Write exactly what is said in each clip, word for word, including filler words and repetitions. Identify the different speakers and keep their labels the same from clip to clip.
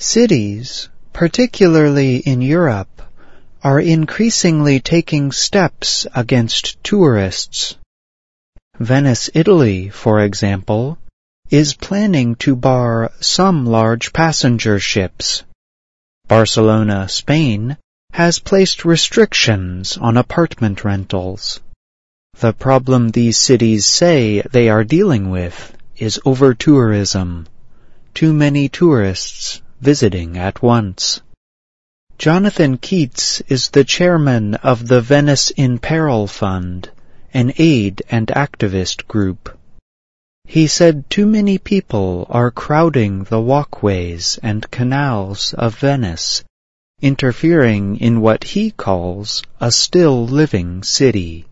Speaker 1: Cities, particularly in Europe, are increasingly taking steps against tourists. Venice, Italy, for example, is planning to bar some large passenger ships. Barcelona, Spain, has placed restrictions on apartment rentals. The problem these cities say they are dealing with is over-tourism. Too many tourists visiting at once. Jonathan Keats is the chairman of the Venice in Peril Fund, an aid and activist group. He said too many people are crowding the walkways and canals of Venice, interfering in what he calls a still living city.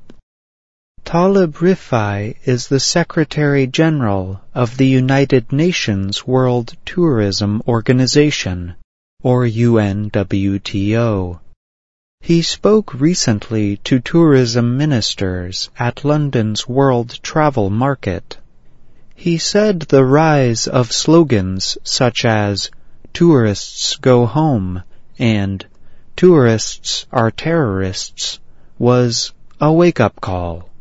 Speaker 1: Talib Rifai is the Secretary General of the United Nations World Tourism Organization, or U N W T O. He spoke recently to tourism ministers at London's World Travel Market. He said the rise of slogans such as "Tourists go home" and "Tourists are terrorists" was a wake-up call.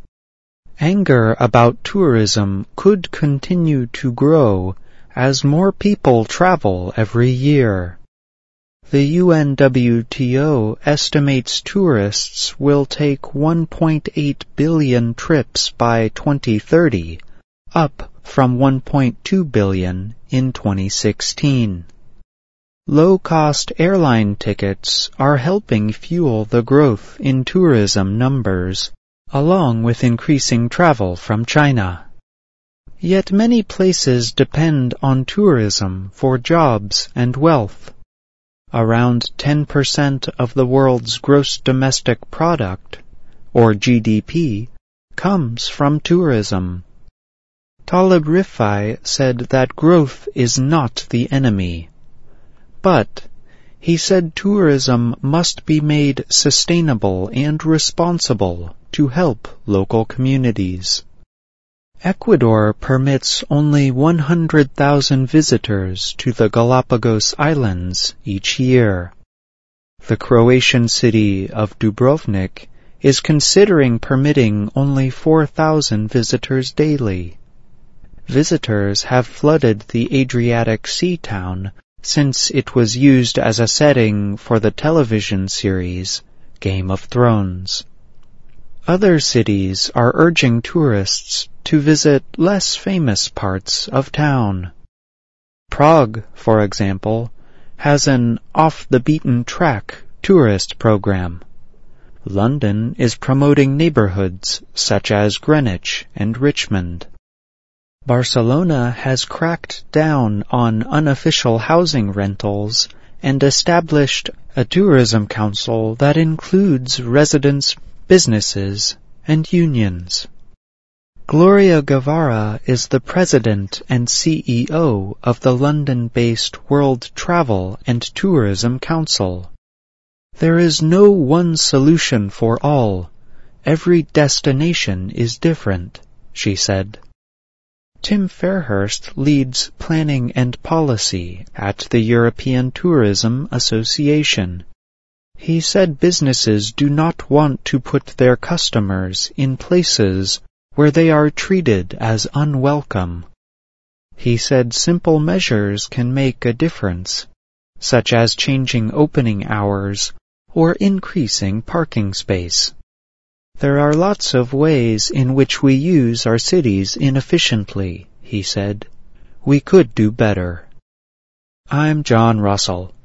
Speaker 1: Anger about tourism could continue to grow as more people travel every year. The U N W T O estimates tourists will take one point eight billion trips by twenty thirty, up from one point two billion in twenty sixteen. Low-cost airline tickets are helping fuel the growth in tourism numbers, along with increasing travel from China. Yet many places depend on tourism for jobs and wealth. Around ten percent of the world's gross domestic product, or G D P, comes from tourism. Talib Rifai said that growth is not the enemy. But he said tourism must be made sustainable and responsible to help local communities. Ecuador permits only one hundred thousand visitors to the Galapagos Islands each year. The Croatian city of Dubrovnik is considering permitting only four thousand visitors daily. Visitors have flooded the Adriatic Sea town since it was used as a setting for the television series Game of Thrones. Other cities are urging tourists to visit less famous parts of town. Prague, for example, has an off-the-beaten-track tourist program. London is promoting neighborhoods such as Greenwich and Richmond. Barcelona has cracked down on unofficial housing rentals and established a tourism council that includes residents, businesses, and unions. Gloria Guevara is the president and C E O of the London-based World Travel and Tourism Council. There is no one solution for all. Every destination is different, she said. Tim Fairhurst leads planning and policy at the European Tourism Association. He said businesses do not want to put their customers in places where they are treated as unwelcome. He said simple measures can make a difference, such as changing opening hours or increasing parking space. There are lots of ways in which we use our cities inefficiently, he said. We could do better. I'm John Russell.